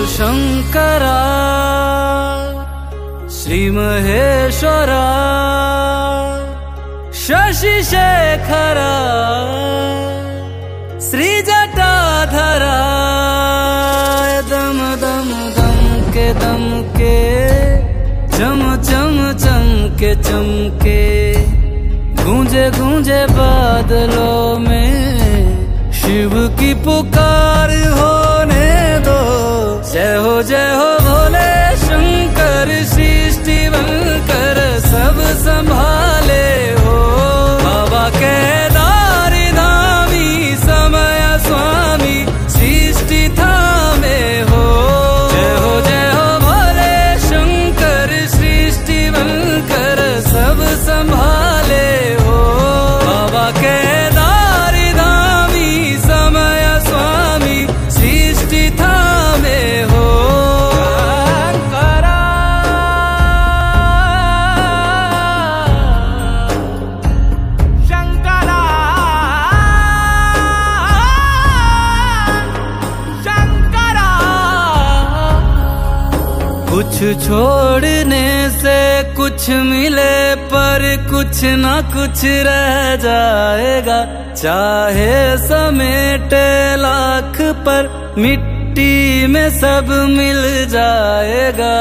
शंकरा श्री महेश्वरा शशि शेखरा श्री जटाधरा दम दम दम के चम चम चमके चमके गूंजे गूंजे बादलों में शिव की पुकार होने दो। जय हो भोले शंकर सृष्टि बनकर सब संभाले हो। बाबा केदारी धामी समय स्वामी सृष्टि थामे हो। जय हो भोले शंकर सृष्टि बनकर सब संभाले हो। बाबा केदारी धामी समय स्वामी सृष्टि थामे हो। कुछ छोड़ने से कुछ मिले पर कुछ ना कुछ रह जाएगा। चाहे समेटे लाख पर मिट्टी में सब मिल जाएगा।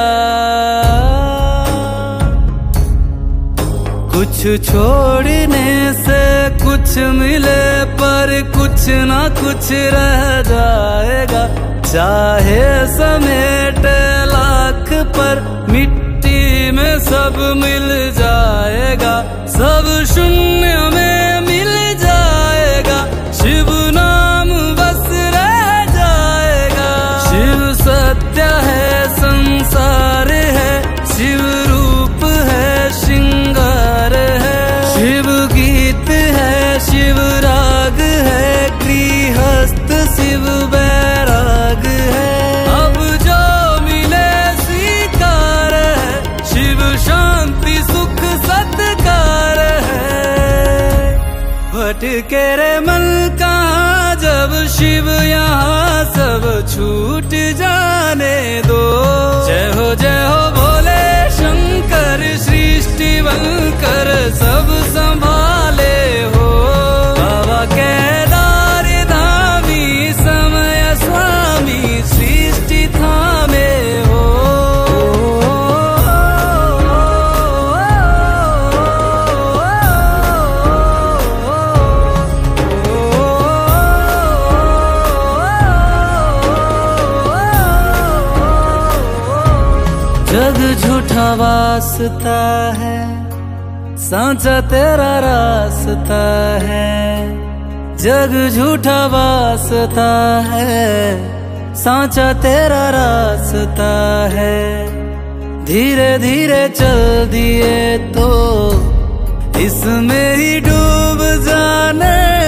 कुछ छोड़ने से कुछ मिले पर कुछ ना कुछ रह जाएगा। चाहे समेटे लाख पर मिट्टी में सब मिल जाएगा। सब शून्य में मिल जाएगा। शिव नाम बस रह जाएगा। शिव सत्य है संसार है। शिव रूप है श्रृंगार है। शिव गीत है शिव राग है। गृहस्थ शिव बैराग है। अब जो मिले स्वीकार है। शिव शांति सुख सत्कार है। भटके रे मन कहाँ जब शिव यहाँ सब छूट जाने दो। जय हो भोले शंकर सृष्टि बनकर सब संभाले हो। बाबा केदारी धामी समय स्वामी सृष्टि थामे हो। जग झूठा वास्ता है सांचा तेरा रास्ता है। जग झूठा वास्ता है सांचा तेरा रास्ता है। धीरे धीरे चल दिए तो इसमें ही डूब जाने